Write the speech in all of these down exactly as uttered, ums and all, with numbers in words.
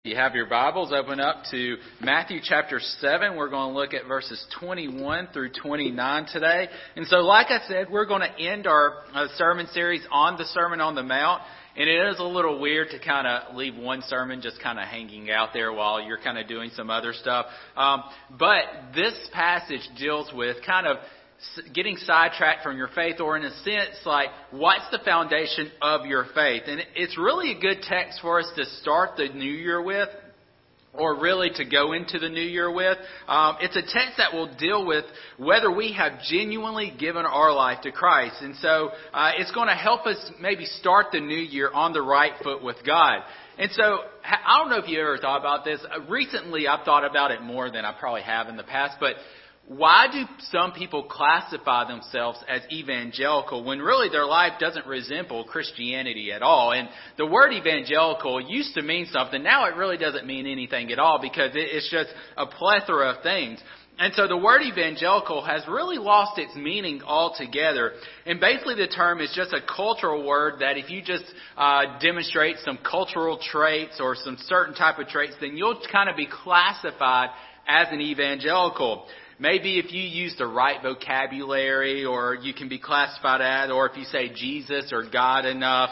You have your Bibles, open up to Matthew chapter seven. We're going to look at verses twenty-one through twenty-nine today. And so, like I said, we're going to end our uh, sermon series on the Sermon on the Mount. And it is a little weird to kind of leave one sermon just kind of hanging out there while you're kind of doing some other stuff. Um, but this passage deals with kind of getting sidetracked from your faith, or in a sense, like, what's the foundation of your faith? And it's really a good text for us to start the new year with, or really to go into the new year with. Um, it's a text that will deal with whether we have genuinely given our life to Christ. And so uh, it's going to help us maybe start the new year on the right foot with God. And so, I don't know if you ever thought about this. Recently, I've thought about it more than I probably have in the past, but why do some people classify themselves as evangelical when really their life doesn't resemble Christianity at all? And the word evangelical used to mean something. Now it really doesn't mean anything at all because it's just a plethora of things. And so the word evangelical has really lost its meaning altogether. And basically the term is just a cultural word that if you just uh, demonstrate some cultural traits or some certain type of traits, then you'll kind of be classified as an evangelical. Maybe if you use the right vocabulary, or you can be classified as, or if you say Jesus or God enough,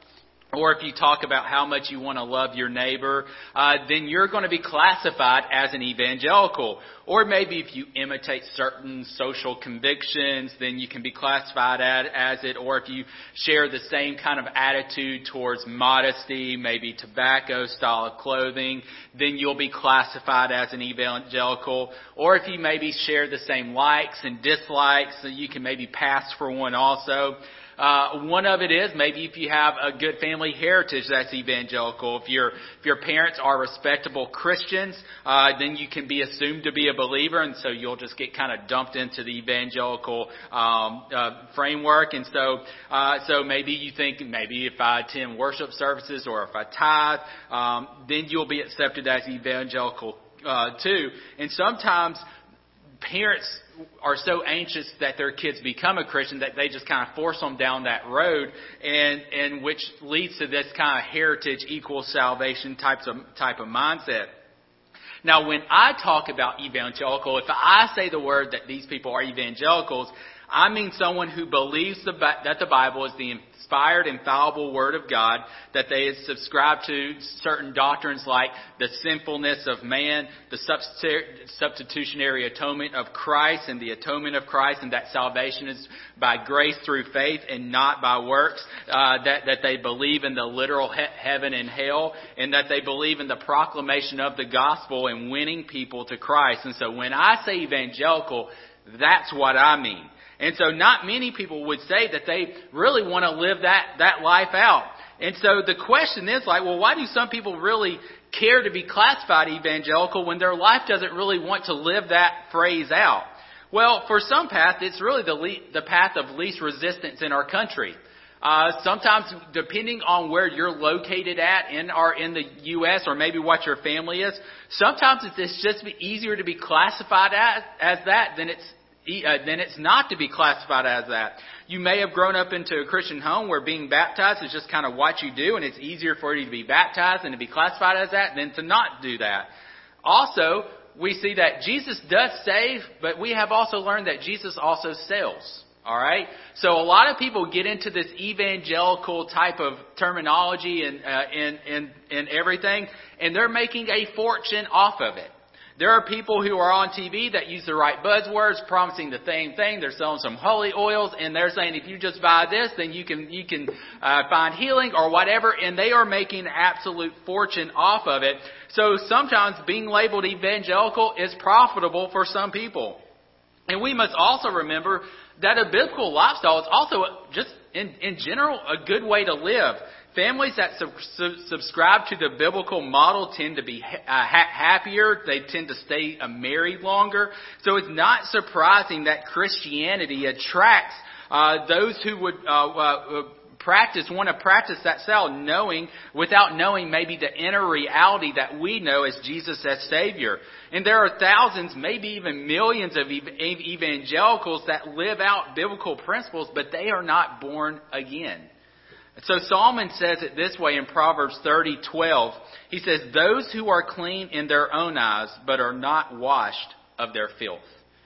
or if you talk about how much you want to love your neighbor, uh, then you're going to be classified as an evangelical. Or maybe if you imitate certain social convictions, then you can be classified as, as it. Or if you share the same kind of attitude towards modesty, maybe tobacco, style of clothing, then you'll be classified as an evangelical. Or if you maybe share the same likes and dislikes, so you can maybe pass for one also. Uh, one of it is maybe if you have a good family heritage, that's evangelical. If your if your parents are respectable Christians, uh, then you can be assumed to be a believer, and so you'll just get kind of dumped into the evangelical um, uh, framework. And so, uh, so maybe you think maybe if I attend worship services or if I tithe, um, then you'll be accepted as evangelical uh, too. And sometimes parents are so anxious that their kids become a Christian that they just kind of force them down that road, and and which leads to this kind of heritage equals salvation types of type of mindset. Now, when I talk about evangelical, if I say the word that these people are evangelicals, I mean someone who believes the, that the Bible is the inspired, infallible Word of God, that they subscribe to certain doctrines like the sinfulness of man, the substitutionary atonement of Christ and the atonement of Christ, and that salvation is by grace through faith and not by works, uh, that, that they believe in the literal he- heaven and hell, and that they believe in the proclamation of the gospel and winning people to Christ. And so when I say evangelical, that's what I mean. And so not many people would say that they really want to live that, that life out. And so the question is like, well, why do some people really care to be classified evangelical when their life doesn't really want to live that phrase out? Well, for some path, it's really the le- the path of least resistance in our country. Uh, sometimes, depending on where you're located at in our in the U S or maybe what your family is, sometimes it's just easier to be classified as, as that than it's Uh, then it's not to be classified as that. You may have grown up into a Christian home where being baptized is just kind of what you do, and it's easier for you to be baptized and to be classified as that than to not do that. Also, we see that Jesus does save, but we have also learned that Jesus also sells. All right? So a lot of people get into this evangelical type of terminology and, uh, and, and, and everything, and they're making a fortune off of it. There are people who are on T V that use the right buzzwords, promising the same thing. They're selling some holy oils, and they're saying if you just buy this, then you can you can uh, find healing or whatever. And they are making an absolute fortune off of it. So sometimes being labeled evangelical is profitable for some people. And we must also remember that a biblical lifestyle is also just in, in general a good way to live. Families that sub- sub- subscribe to the biblical model tend to be ha- ha- happier. They tend to stay uh, married longer. So it's not surprising that Christianity attracts uh, those who would uh, uh, practice, want to practice that style, knowing, without knowing maybe the inner reality that we know as Jesus as Savior. And there are thousands, maybe even millions of ev- evangelicals that live out biblical principles, but they are not born again. So Solomon says it this way in Proverbs thirty twelve. He says, "Those who are clean in their own eyes, but are not washed of their filth."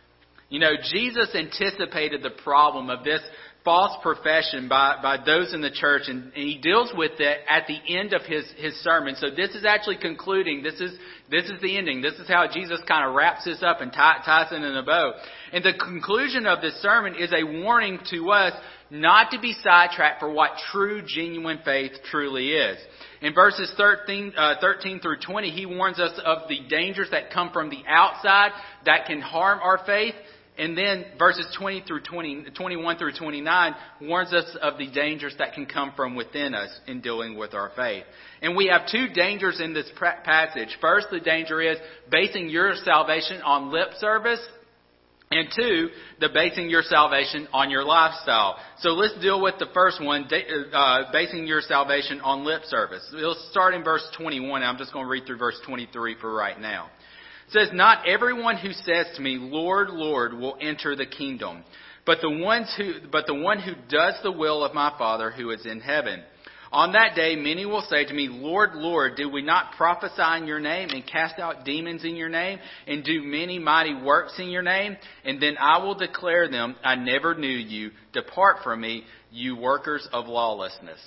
You know, Jesus anticipated the problem of this false profession by, by those in the church, and, and he deals with it at the end of his, his sermon. So this is actually concluding. This is this is the ending. This is how Jesus kind of wraps this up and tie, ties it in a bow. And the conclusion of this sermon is a warning to us not to be sidetracked for what true, genuine faith truly is. In verses thirteen, uh, thirteen through twenty, he warns us of the dangers that come from the outside that can harm our faith. And then verses twenty through twenty, twenty-one through twenty-nine warns us of the dangers that can come from within us in dealing with our faith. And we have two dangers in this passage. First, the danger is basing your salvation on lip service. And two, the basing your salvation on your lifestyle. So let's deal with the first one, uh, basing your salvation on lip service. We'll start in verse twenty-one. I'm just going to read through verse twenty-three for right now. It says, "Not everyone who says to me, 'Lord, Lord,' will enter the kingdom, but the ones who, but the one who does the will of my Father who is in heaven. On that day, many will say to me, 'Lord, Lord, did we not prophesy in your name and cast out demons in your name and do many mighty works in your name?' And then I will declare them, 'I never knew you. Depart from me, you workers of lawlessness.'"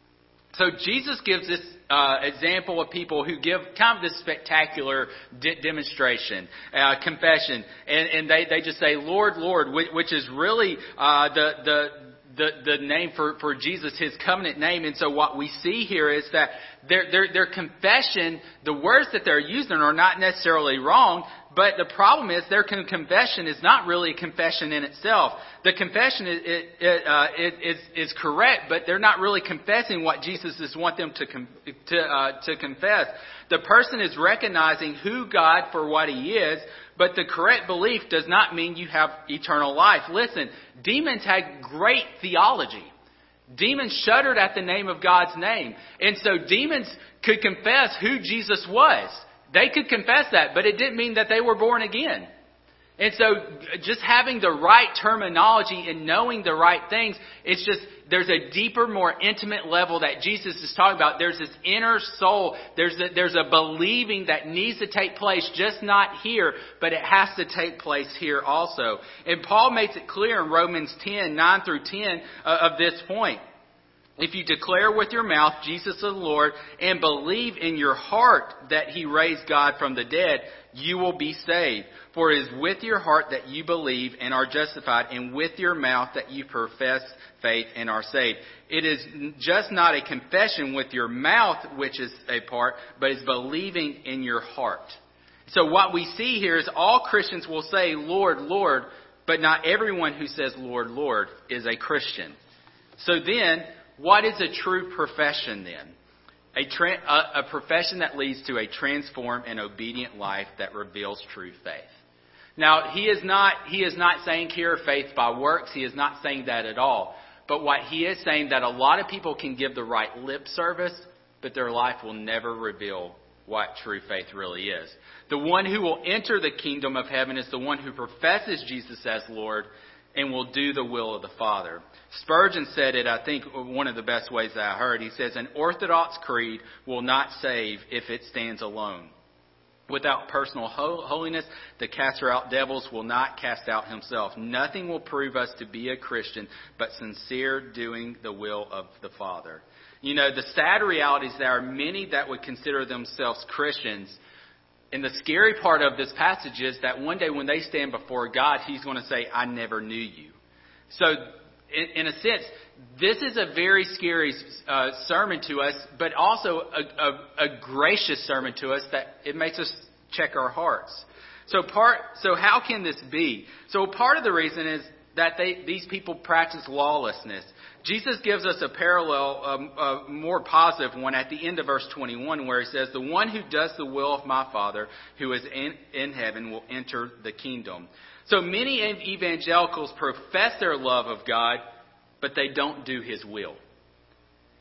So Jesus gives this uh, example of people who give kind of this spectacular de- demonstration, uh, confession, and, and they, they just say, "Lord, Lord," which, which is really uh, the the the the name for, for Jesus, his covenant name. And so what we see here is that their their their confession, the words that they're using are not necessarily wrong. But the problem is their confession is not really a confession in itself. The confession is, it, it, uh, it, is, is correct, but they're not really confessing what Jesus is want them to com- to, uh, to confess. The person is recognizing who God for what He is, but the correct belief does not mean you have eternal life. Listen, demons had great theology. Demons shuddered at the name of God's name, and so demons could confess who Jesus was. They could confess that, but it didn't mean that they were born again. And so just having the right terminology and knowing the right things, it's just, there's a deeper, more intimate level that Jesus is talking about. There's this inner soul. There's a, there's a believing that needs to take place, just not here, but it has to take place here also. And Paul makes it clear in Romans ten, nine through ten uh, of this point. "If you declare with your mouth Jesus is the Lord and believe in your heart that He raised God from the dead, you will be saved. For it is with your heart that you believe and are justified, and with your mouth that you profess faith and are saved." It is just not a confession with your mouth, which is a part, but it's believing in your heart. So what we see here is all Christians will say, "Lord, Lord," but not everyone who says, "Lord, Lord," is a Christian. So then, what is a true profession then? A, tra- a, a profession that leads to a transformed and obedient life that reveals true faith. Now, he is not he is not saying here faith by works. He is not saying that at all. But what he is saying that a lot of people can give the right lip service, but their life will never reveal what true faith really is. The one who will enter the kingdom of heaven is the one who professes Jesus as Lord and will do the will of the Father. Spurgeon said it, I think, one of the best ways that I heard. He says, "An orthodox creed will not save if it stands alone. Without personal holiness, the caster out devils will not cast out himself. Nothing will prove us to be a Christian but sincere doing the will of the Father." You know, the sad reality is there are many that would consider themselves Christians. And the scary part of this passage is that one day when they stand before God, He's going to say, "I never knew you." So, in, in a sense, this is a very scary uh, sermon to us, but also a, a, a gracious sermon to us that it makes us check our hearts. So, part. So, how can this be? So, part of the reason is that they, these people practice lawlessness. Jesus gives us a parallel, um, a more positive one at the end of verse twenty-one, where He says, "The one who does the will of my Father who is in, in heaven will enter the kingdom." So many evangelicals profess their love of God, but they don't do His will.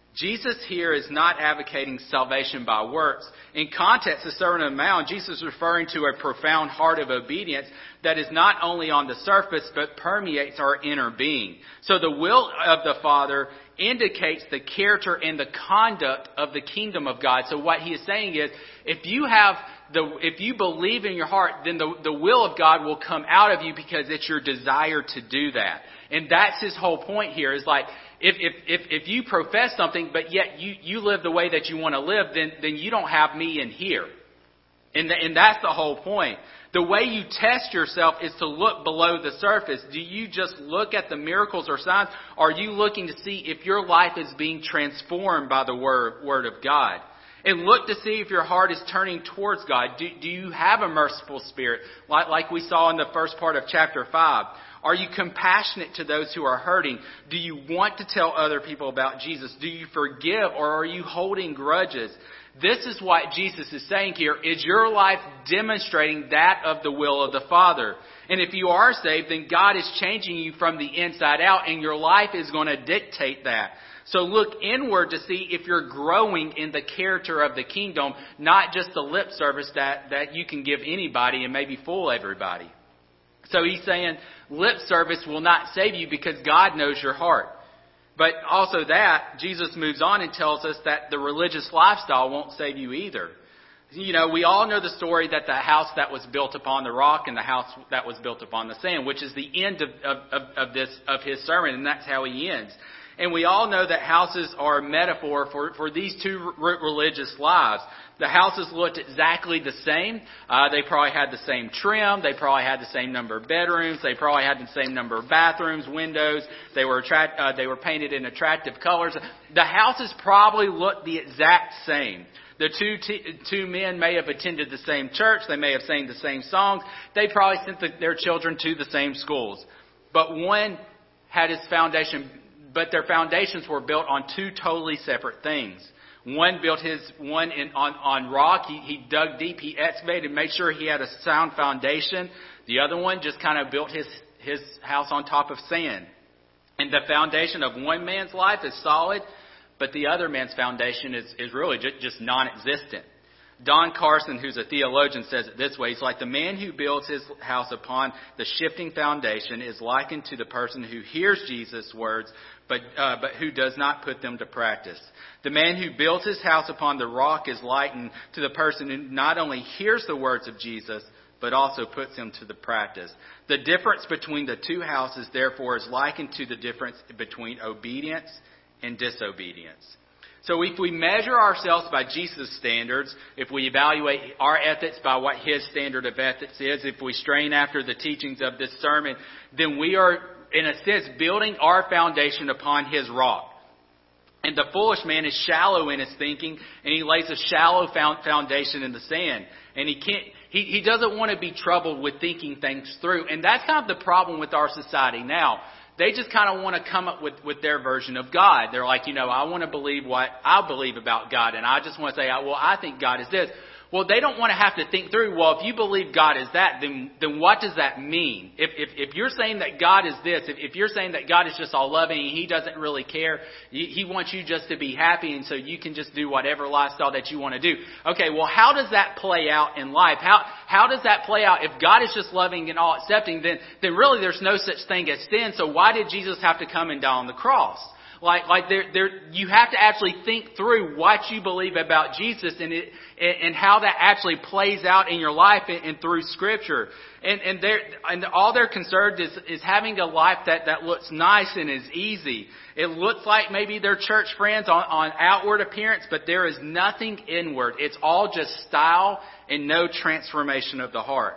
Jesus here is not advocating salvation by works. In context, the Sermon on the Mount, Jesus is referring to a profound heart of obedience that is not only on the surface, but permeates our inner being. So the will of the Father indicates the character and the conduct of the kingdom of God. So what he is saying is, if you have the, if you believe in your heart, then the, the will of God will come out of you because it's your desire to do that. And that's his whole point here, is like, If, if, if, if you profess something, but yet you, you live the way that you want to live, then, then you don't have me in here. And, the, and that's the whole point. The way you test yourself is to look below the surface. Do you just look at the miracles or signs? Or are you looking to see if your life is being transformed by the word, word of God? And look to see if your heart is turning towards God. Do, do you have a merciful spirit, like, like we saw in the first part of chapter five? Are you compassionate to those who are hurting? Do you want to tell other people about Jesus? Do you forgive, or are you holding grudges? This is what Jesus is saying here. Is your life demonstrating that of the will of the Father? And if you are saved, then God is changing you from the inside out, and your life is going to dictate that. So look inward to see if you're growing in the character of the kingdom, not just the lip service that, that you can give anybody and maybe fool everybody. So he's saying lip service will not save you because God knows your heart. But also that, Jesus moves on and tells us that the religious lifestyle won't save you either. You know, we all know the story that the house that was built upon the rock and the house that was built upon the sand, which is the end of, of, of this, of his sermon, and that's how he ends. And we all know that houses are a metaphor for, for these two r- religious lives. The houses looked exactly the same. Uh, they probably had the same trim. They probably had the same number of bedrooms. They probably had the same number of bathrooms, windows. They were attract, uh, they were painted in attractive colors. The houses probably looked the exact same. The two t- two men may have attended the same church. They may have sang the same songs. They probably sent the, their children to the same schools. But one had its foundation, but their foundations were built on two totally separate things. One built his one in, on, on rock. He, he dug deep. He excavated, made sure he had a sound foundation. The other one just kind of built his, his house on top of sand. And the foundation of one man's life is solid, but the other man's foundation is, is really just, just non-existent. Don Carson, who's a theologian, says it this way. He's like, the man who builds his house upon the shifting foundation is likened to the person who hears Jesus' words, but uh, but who does not put them to practice. The man who builds his house upon the rock is likened to the person who not only hears the words of Jesus, but also puts them to the practice. The difference between the two houses, therefore, is likened to the difference between obedience and disobedience. So if we measure ourselves by Jesus' standards, if we evaluate our ethics by what his standard of ethics is, if we strain after the teachings of this sermon, then we are, in a sense, building our foundation upon his rock. And the foolish man is shallow in his thinking, and he lays a shallow foundation in the sand. And he can't, he, he doesn't want to be troubled with thinking things through. And that's kind of the problem with our society now. They just kind of want to come up with, with their version of God. They're like, you know, I want to believe what I believe about God. And I just want to say, well, I think God is this. Well, they don't want to have to think through, well, if you believe God is that, then then what does that mean? If if, if you're saying that God is this, if, if you're saying that God is just all loving and he doesn't really care, he, he wants you just to be happy and so you can just do whatever lifestyle that you want to do. Okay, well, how does that play out in life? How how does that play out? If God is just loving and all accepting, then then really there's no such thing as sin. So why did Jesus have to come and die on the cross? Like, like there, there, you have to actually think through what you believe about Jesus and it, and how that actually plays out in your life and, and through Scripture. And, and they're, and all they're concerned is, is having a life that, that looks nice and is easy. It looks like maybe they're church friends on, on outward appearance, but there is nothing inward. It's all just style and no transformation of the heart.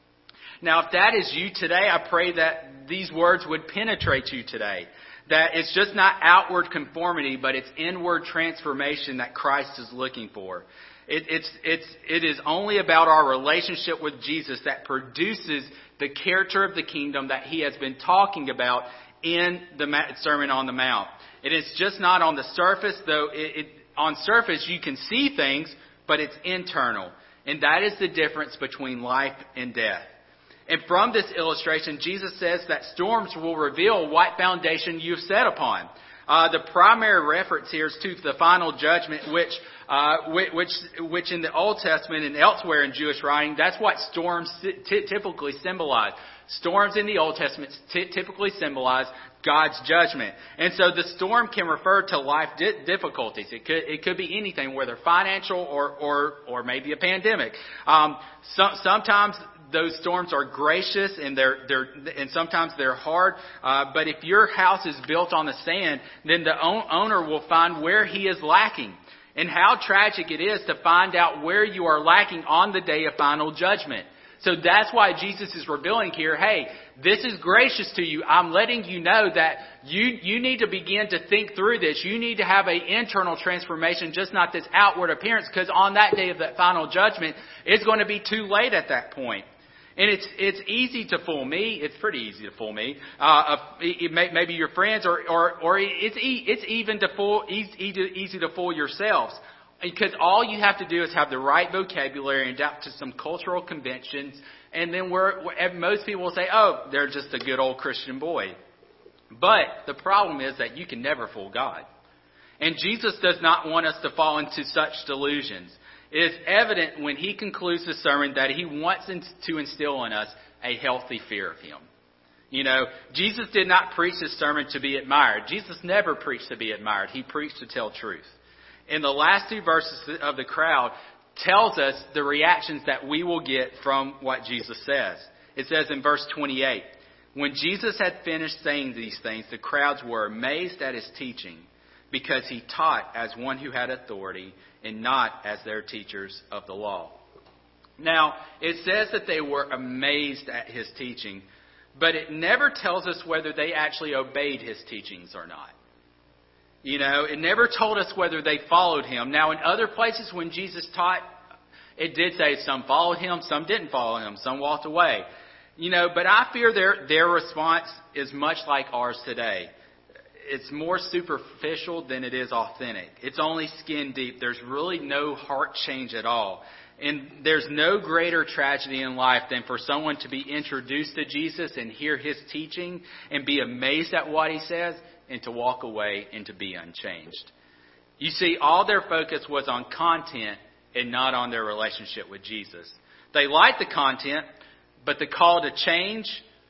Now, if that is you today, I pray that these words would penetrate you today. That it's just not outward conformity, but it's inward transformation that Christ is looking for. It, it's, it's, it is only about our relationship with Jesus that produces the character of the kingdom that he has been talking about in the Sermon on the Mount. It is just not on the surface, though. It, it, on surface, you can see things, but it's internal. And that is the difference between life and death. And from this illustration, Jesus says that storms will reveal what foundation you've set upon. Uh, the primary reference here is to the final judgment, which, uh, which, which in the Old Testament and elsewhere in Jewish writing, that's what storms t- typically symbolize. Storms in the Old Testament t- typically symbolize God's judgment. And so the storm can refer to life di- difficulties. It could, it could be anything, whether financial or, or, or maybe a pandemic. Um, so, sometimes those storms are gracious and they're, they're, and sometimes they're hard. Uh, but if your house is built on the sand, then the owner will find where he is lacking. And how tragic it is to find out where you are lacking on the day of final judgment. So that's why Jesus is revealing here, hey, this is gracious to you. I'm letting you know that you, you need to begin to think through this. You need to have an internal transformation, just not this outward appearance, because on that day of that final judgment, it's going to be too late at that point. And it's it's easy to fool me. It's pretty easy to fool me. Uh, it may, maybe your friends, or or, or it's e- it's even to fool easy, easy to fool yourselves. Because all you have to do is have the right vocabulary and adapt to some cultural conventions. And then we're, we're, most people will say, oh, they're just a good old Christian boy. But the problem is that you can never fool God. And Jesus does not want us to fall into such delusions. It is evident when he concludes the sermon that he wants to instill in us a healthy fear of him. You know, Jesus did not preach this sermon to be admired. Jesus never preached to be admired. He preached to tell truth. In the last two verses of the crowd tells us the reactions that we will get from what Jesus says. It says in verse twenty-eight, when Jesus had finished saying these things, the crowds were amazed at his teaching because he taught as one who had authority and not as their teachers of the law. Now, it says that they were amazed at his teaching, but it never tells us whether they actually obeyed his teachings or not. You know, it never told us whether they followed him. Now, in other places when Jesus taught, it did say some followed him, some didn't follow him, some walked away. You know, but I fear their their response is much like ours today. It's more superficial than it is authentic. It's only skin deep. There's really no heart change at all. And there's no greater tragedy in life than for someone to be introduced to Jesus and hear his teaching and be amazed at what he says, and to walk away and to be unchanged. You see, all their focus was on content and not on their relationship with Jesus. They liked the content, but the call to change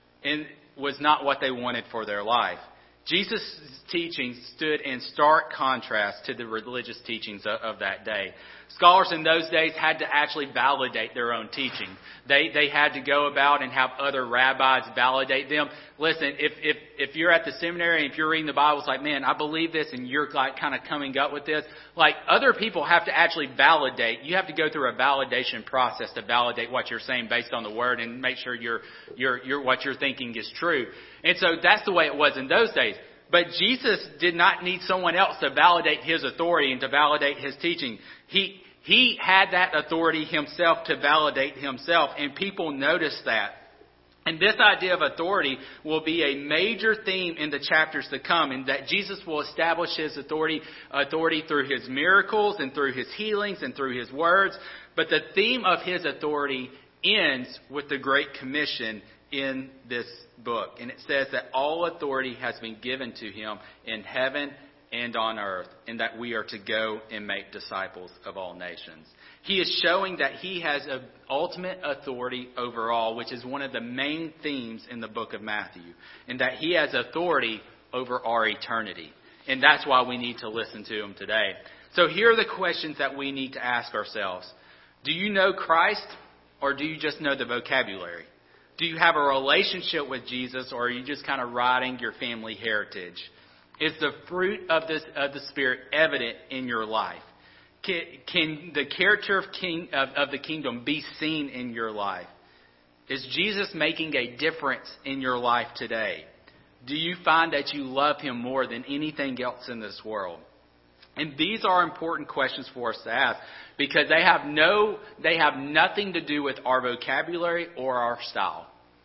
was not what they wanted for their life. Jesus' teaching stood in stark contrast to the religious teachings of, of that day. Scholars in those days had to actually validate their own teaching. They they had to go about and have other rabbis validate them. Listen, if if if you're at the seminary and if you're reading the Bible, it's like, man, I believe this, and you're like kind of coming up with this. Like, other people have to actually validate. You have to go through a validation process to validate what you're saying based on the Word and make sure you're you're you're what you're thinking is true. And so that's the way it was in those days. But Jesus did not need someone else to validate his authority and to validate his teaching. He he had that authority himself to validate himself, and people noticed that. And this idea of authority will be a major theme in the chapters to come, and that Jesus will establish his authority authority through his miracles and through his healings and through his words. But the theme of his authority ends with the Great Commission in this book. And it says that all authority has been given to him in heaven and on earth, and that we are to go and make disciples of all nations. He is showing that he has an ultimate authority over all, which is one of the main themes in the book of Matthew, and that he has authority over our eternity. And that's why we need to listen to him today. So here are the questions that we need to ask ourselves. Do you know Christ, or do you just know the vocabulary? Do you have a relationship with Jesus, or are you just kind of riding your family heritage? Is the fruit of, this, of the Spirit evident in your life? Can, can the character of, king, of, of the kingdom be seen in your life? Is Jesus making a difference in your life today? Do you find that you love him more than anything else in this world? And these are important questions for us to ask, because they have no, they have nothing to do with our vocabulary or our style.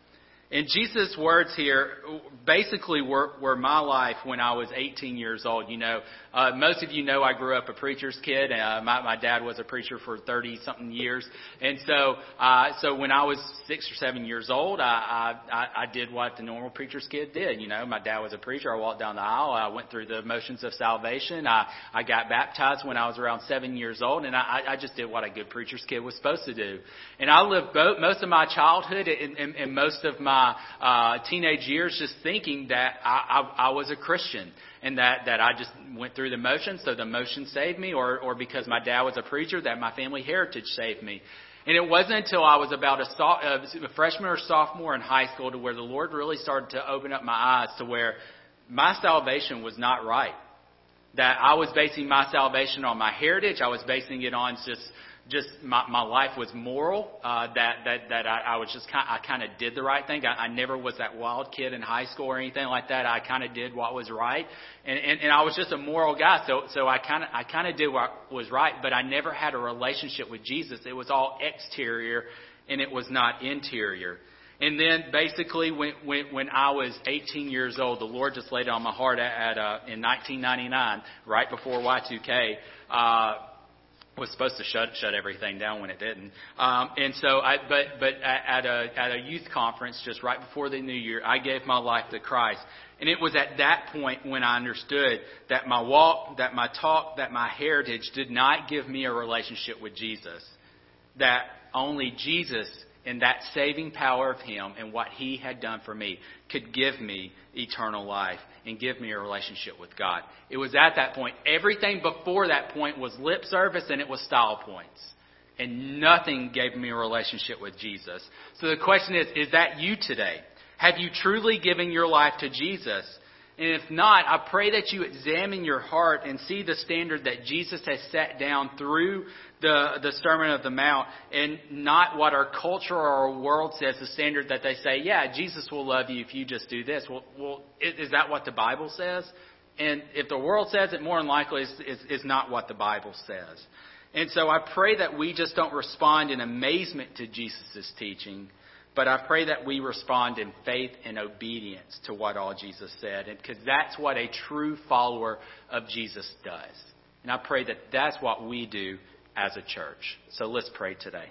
And Jesus' words here basically were, were my life when I was eighteen years old. You know, uh, most of you know I grew up a preacher's kid. Uh, my, my dad was a preacher for thirty-something years. And so uh, so when I was six or seven years old, I, I, I did what the normal preacher's kid did. You know, my dad was a preacher. I walked down the aisle. I went through the motions of salvation. I, I got baptized when I was around seven years old. And I, I just did what a good preacher's kid was supposed to do. And I lived both, most of my childhood and, and, and most of my uh, teenage years just thinking that I, I, I was a Christian and that, that I just went through the motions, so the motions saved me, or, or because my dad was a preacher, that my family heritage saved me. And it wasn't until I was about a, so, a freshman or sophomore in high school to where the Lord really started to open up my eyes to where my salvation was not right. That I was basing my salvation on my heritage. I was basing it on just Just my, my life was moral, uh, that, that, that I, I was just kind I kind of did the right thing. I, I never was that wild kid in high school or anything like that. I kind of did what was right. And, and, and I was just a moral guy. So, so I kind of, I kind of did what was right, but I never had a relationship with Jesus. It was all exterior and it was not interior. And then basically when, when, when I was eighteen years old, the Lord just laid it on my heart at, at uh, in nineteen ninety-nine, right before Y two K, uh, was supposed to shut shut everything down when it didn't. Um, and so, I, but but at a at a youth conference just right before the new year, I gave my life to Christ. And it was at that point when I understood that my walk, that my talk, that my heritage did not give me a relationship with Jesus. That only Jesus and that saving power of Him and what He had done for me could give me eternal life and give me a relationship with God. It was at that point. Everything before that point was lip service and it was style points. And nothing gave me a relationship with Jesus. So the question is, is that you today? Have you truly given your life to Jesus? And if not, I pray that you examine your heart and see the standard that Jesus has set down through the, the Sermon on the Mount, and not what our culture or our world says, the standard that they say, yeah, Jesus will love you if you just do this. Well, well is that what the Bible says? And if the world says it, more than likely is, is, is not what the Bible says. And so I pray that we just don't respond in amazement to Jesus' teaching, but I pray that we respond in faith and obedience to what all Jesus said, because that's what a true follower of Jesus does. And I pray that that's what we do as a church. So let's pray today.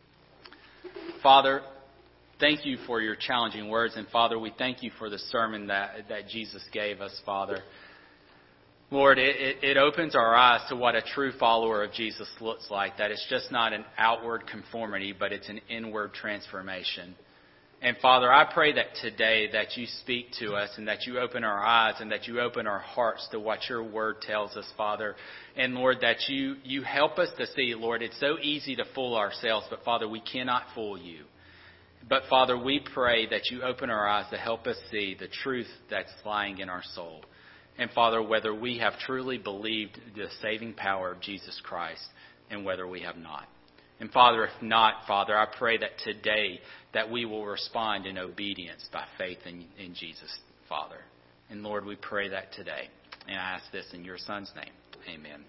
Father, thank you for your challenging words. And Father, we thank you for the sermon that, that Jesus gave us, Father. Lord, it, it, it opens our eyes to what a true follower of Jesus looks like, that it's just not an outward conformity, but it's an inward transformation. And Father, I pray that today that you speak to us and that you open our eyes and that you open our hearts to what your word tells us, Father. And Lord, that you, you help us to see, Lord, it's so easy to fool ourselves, but Father, we cannot fool you. But Father, we pray that you open our eyes to help us see the truth that's lying in our soul. And Father, whether we have truly believed the saving power of Jesus Christ and whether we have not. And Father, if not, Father, I pray that today that we will respond in obedience by faith in, in Jesus, Father. And Lord, we pray that today. And I ask this in your Son's name. Amen.